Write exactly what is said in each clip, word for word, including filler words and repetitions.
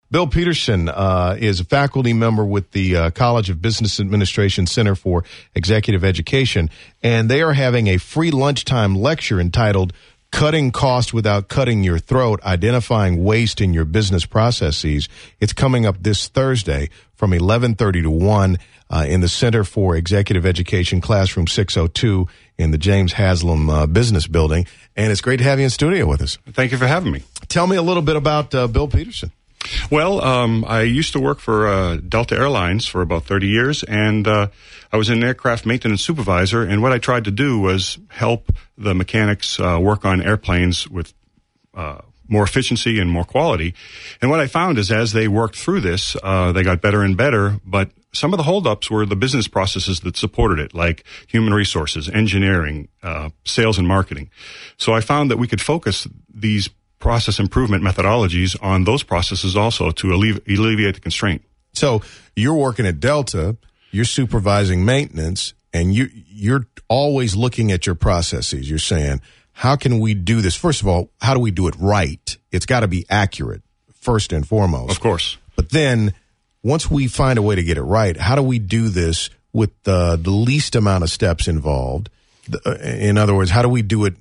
Bill Peterson uh, is a faculty member with the uh, College of Business Administration Center for Executive Education, and they are having a free lunchtime lecture entitled Cutting Cost Without Cutting Your Throat, Identifying Waste in Your Business Processes. It's coming up this Thursday from eleven thirty to one uh, in the Center for Executive Education, Classroom six oh two in the James Haslam uh, Business Building. And it's great to have you in studio with us. Thank you for having me. Tell me a little bit about uh, Bill Peterson. Well, um, I used to work for uh, Delta Airlines for about thirty years, and uh, I was an aircraft maintenance supervisor, and what I tried to do was help the mechanics uh, work on airplanes with uh, more efficiency and more quality. And what I found is as they worked through this, uh, they got better and better, but some of the holdups were the business processes that supported it, like human resources, engineering, uh, sales and marketing. So I found that we could focus these process improvement methodologies on those processes also to allevi- alleviate the constraint. So you're working at Delta, you're supervising maintenance, and you, you're always looking at your processes. You're saying, how can we do this? First of all, how do we do it right? It's got to be accurate, first and foremost. Of course. But then once we find a way to get it right, how do we do this with uh, the least amount of steps involved? In other words, how do we do it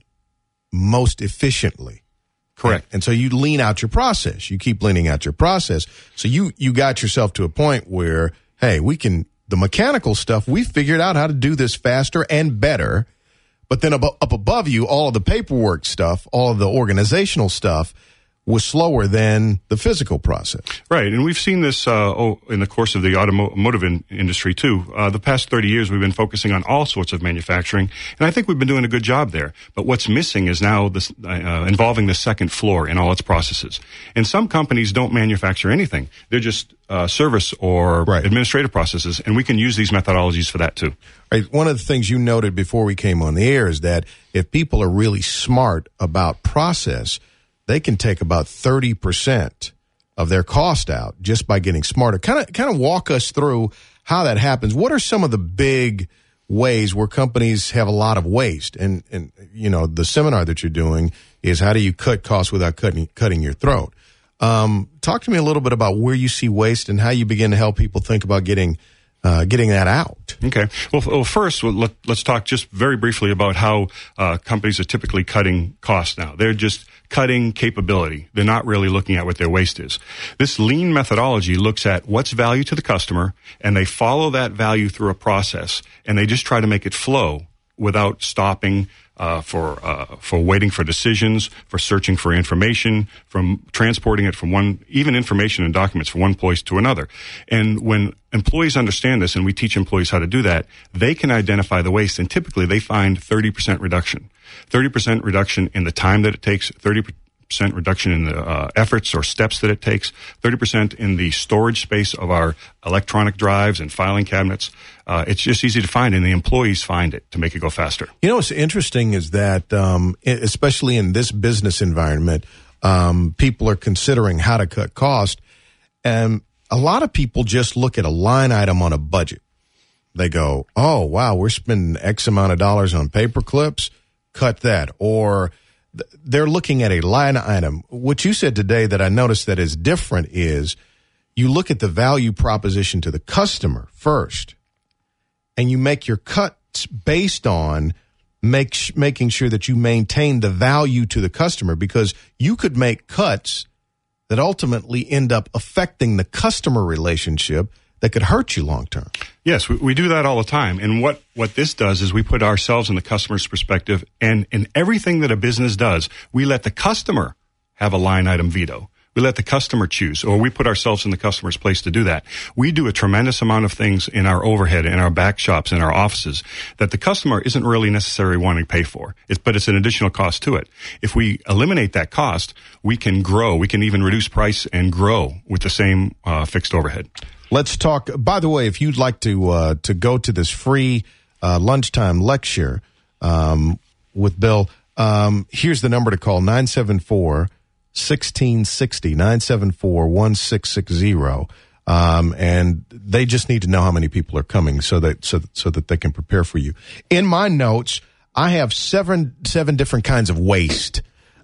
most efficiently? Correct. And, and so you lean out your process. You keep leaning out your process. So you, you got yourself to a point where, hey, we can, the mechanical stuff, we figured out how to do this faster and better. But then up, up above you, all of the paperwork stuff, all of the organizational stuff was slower than the physical process. Right. And we've seen this uh, oh, in the course of the automotive in- industry, too. Uh, the past thirty years, we've been focusing on all sorts of manufacturing, and I think we've been doing a good job there. But what's missing is now this uh, involving the second floor in all its processes. And some companies don't manufacture anything. They're just uh, service or right. administrative processes, and we can use these methodologies for that, too. Right. One of the things you noted before we came on the air is that if people are really smart about process, they can take about thirty percent of their cost out just by getting smarter. Kind of, kind of walk us through how that happens. What are some of the big ways where companies have a lot of waste? And, and you know, the seminar that you're doing is how do you cut costs without cutting, cutting your throat? Um, talk to me a little bit about where you see waste and how you begin to help people think about getting Uh, getting that out. Okay. Well, well first, well, let, let's talk just very briefly about how uh, companies are typically cutting costs now. They're just cutting capability. They're not really looking at what their waste is. This lean methodology looks at what's value to the customer, and they follow that value through a process, and they just try to make it flow without stopping uh, for uh, for waiting for decisions, for searching for information, from transporting it from one, even information and documents from one place to another. And when employees understand this, and we teach employees how to do that, they can identify the waste, and typically they find thirty percent reduction. thirty percent reduction in the time that it takes, thirty percent reduction in the uh, efforts or steps that it takes, thirty percent in the storage space of our electronic drives and filing cabinets. Uh, it's just easy to find, and the employees find it to make it go faster. You know, what's interesting is that, um, especially in this business environment, um, people are considering how to cut cost, and a lot of people just look at a line item on a budget. They go, oh, wow, we're spending X amount of dollars on paper clips, cut that. Or th- they're looking at a line item. What you said today that I noticed that is different is you look at the value proposition to the customer first, and you make your cuts based on make sh- making sure that you maintain the value to the customer, because you could make cuts that ultimately end up affecting the customer relationship that could hurt you long term. Yes, we, we do that all the time. And what, what this does is we put ourselves in the customer's perspective, and in everything that a business does, we let the customer have a line item veto. We let the customer choose, or we put ourselves in the customer's place to do that. We do a tremendous amount of things in our overhead, in our back shops, in our offices that the customer isn't really necessarily wanting to pay for. It's, but it's an additional cost to it. If we eliminate that cost, we can grow. We can even reduce price and grow with the same uh, fixed overhead. Let's talk. By the way, if you'd like to uh, to go to this free uh, lunchtime lecture um, with Bill, um, here's the number to call: nine seven four, one six six zero, nine seven four, one six six zero. Um, and they just need to know how many people are coming so that so so that they can prepare for you. In my notes, I have seven seven different kinds of waste.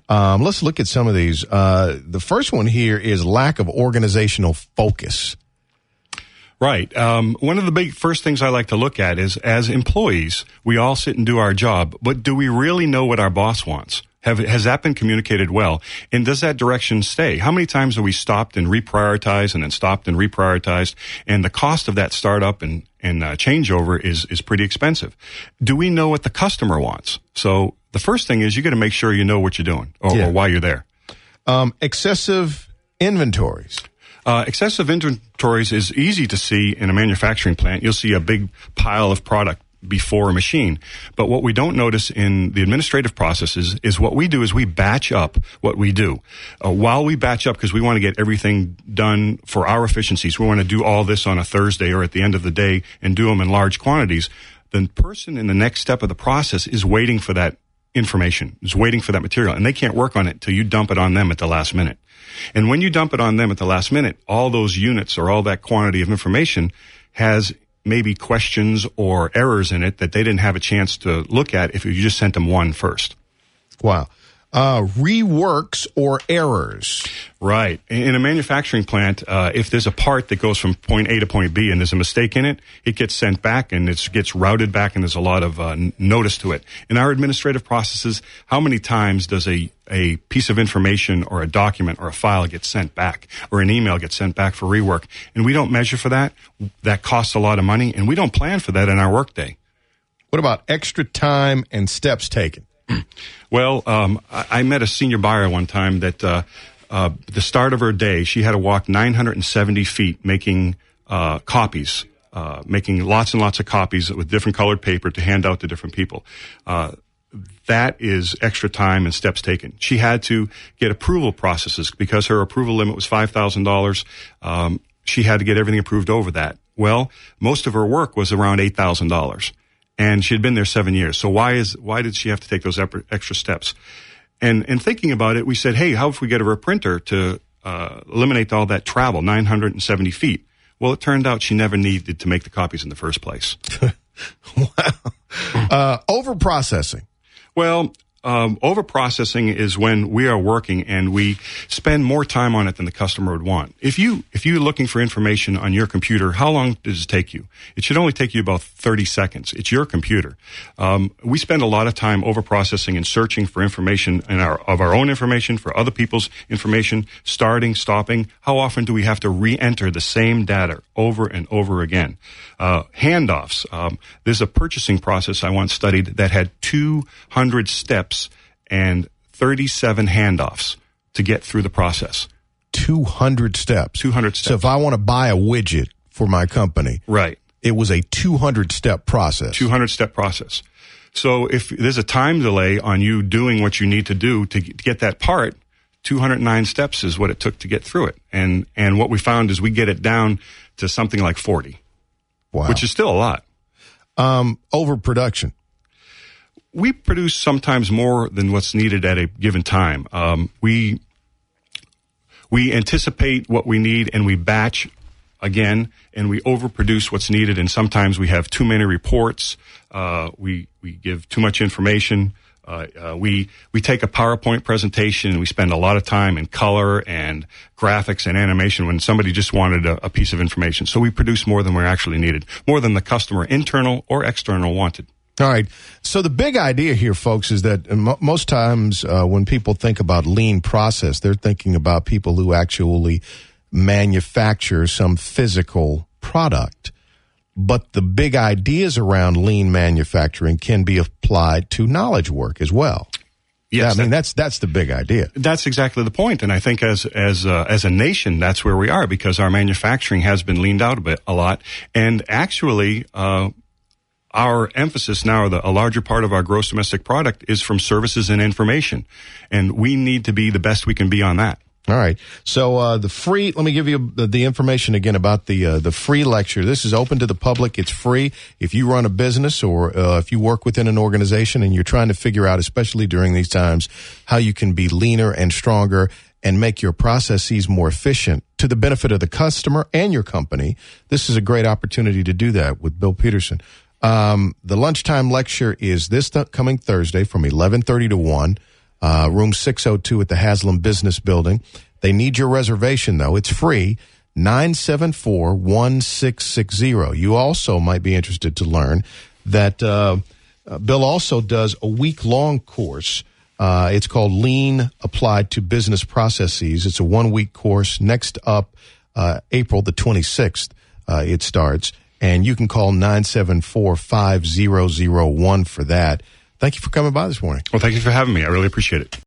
Um, let's look at some of these. Uh, the first one here is lack of organizational focus. Right. Um, one of the big first things I like to look at is, as employees, we all sit and do our job, but do we really know what our boss wants? Have, has that been communicated well? And does that direction stay? How many times have we stopped and reprioritized and then stopped and reprioritized? And the cost of that startup and, and uh, changeover is, is pretty expensive. Do we know what the customer wants? So the first thing is you got to make sure you know what you're doing or, yeah. or why you're there. Um, excessive inventories. Uh, excessive inventories is easy to see in a manufacturing plant. You'll see a big pile of product before a machine. But what we don't notice in the administrative processes is what we do is we batch up what we do. Uh, while we batch up, because we want to get everything done for our efficiencies, we want to do all this on a Thursday or at the end of the day and do them in large quantities, the person in the next step of the process is waiting for that information, is waiting for that material, and they can't work on it until you dump it on them at the last minute. And when you dump it on them at the last minute, all those units or all that quantity of information has maybe questions or errors in it that they didn't have a chance to look at if you just sent them one first. Wow. Uh, reworks or errors. Right. In a manufacturing plant, uh, if there's a part that goes from point A to point B and there's a mistake in it, it gets sent back and it gets routed back and there's a lot of uh, notice to it. In our administrative processes, how many times does a, a piece of information or a document or a file get sent back or an email gets sent back for rework? And we don't measure for that. That costs a lot of money and we don't plan for that in our workday. What about extra time and steps taken? Well, um, I, I met a senior buyer one time that uh, uh, the start of her day, she had to walk nine hundred seventy feet making uh, copies, uh, making lots and lots of copies with different colored paper to hand out to different people. Uh, that is extra time and steps taken. She had to get approval processes because her approval limit was five thousand dollars. Um, she had to get everything approved over that. Well, most of her work was around eight thousand dollars. And she had been there seven years. So why is why did she have to take those extra steps? And and thinking about it, we said, hey, how if we get her a printer to uh, eliminate all that travel, nine hundred seventy feet? Well, it turned out she never needed to make the copies in the first place. Wow. Uh, over-processing. Well, um, over-processing is when we are working and we spend more time on it than the customer would want. If you, if you're looking for information on your computer, how long does it take you? It should only take you about thirty seconds. It's your computer. Um, we spend a lot of time over-processing and searching for information in our, of our own information, for other people's information, starting, stopping. How often do we have to re-enter the same data over and over again? Uh, handoffs. Um, there's a purchasing process I once studied that had two hundred steps and thirty-seven handoffs to get through the process. two hundred steps. two hundred steps. So if I want to buy a widget for my company, right, it was a two hundred step process. two hundred step process. So if there's a time delay on you doing what you need to do to get that part, two hundred nine steps is what it took to get through it. And and what we found is we get it down to something like forty. Wow. Which is still a lot. Um, overproduction. We produce sometimes more than what's needed at a given time. Um, we we anticipate what we need and we batch again, and we overproduce what's needed. And sometimes we have too many reports. Uh, we we give too much information. Uh, uh, we we take a PowerPoint presentation and we spend a lot of time in color and graphics and animation when somebody just wanted a, a piece of information. So we produce more than we're actually needed, more than the customer, internal or external, wanted. All right. So the big idea here, folks, is that m- most times uh, when people think about lean process, they're thinking about people who actually manufacture some physical product. But the big ideas around lean manufacturing can be applied to knowledge work as well. Yes, I mean, that, that's that's the big idea. That's exactly the point. And I think as as uh, as a nation, that's where we are because our manufacturing has been leaned out a bit, a lot. And actually, uh, our emphasis now, the, a larger part of our gross domestic product is from services and information. And we need to be the best we can be on that. All right. So uh, the free, let me give you the, the information again about the uh, the free lecture. This is open to the public. It's free. If you run a business or uh, if you work within an organization and you're trying to figure out, especially during these times, how you can be leaner and stronger and make your processes more efficient to the benefit of the customer and your company, this is a great opportunity to do that with Bill Peterson. Um, the lunchtime lecture is this th- coming Thursday from eleven thirty to one. uh, room six oh two at the Haslam Business Building. They need your reservation, though. It's free, nine seven four, one six six zero. You also might be interested to learn that uh, uh, Bill also does a week-long course. Uh, it's called Lean Applied to Business Processes. It's a one-week course. Next up, uh, April the twenty-sixth, uh, it starts. And you can call nine seven four, five zero zero one for that. Thank you for coming by this morning. Well, thank you for having me. I really appreciate it.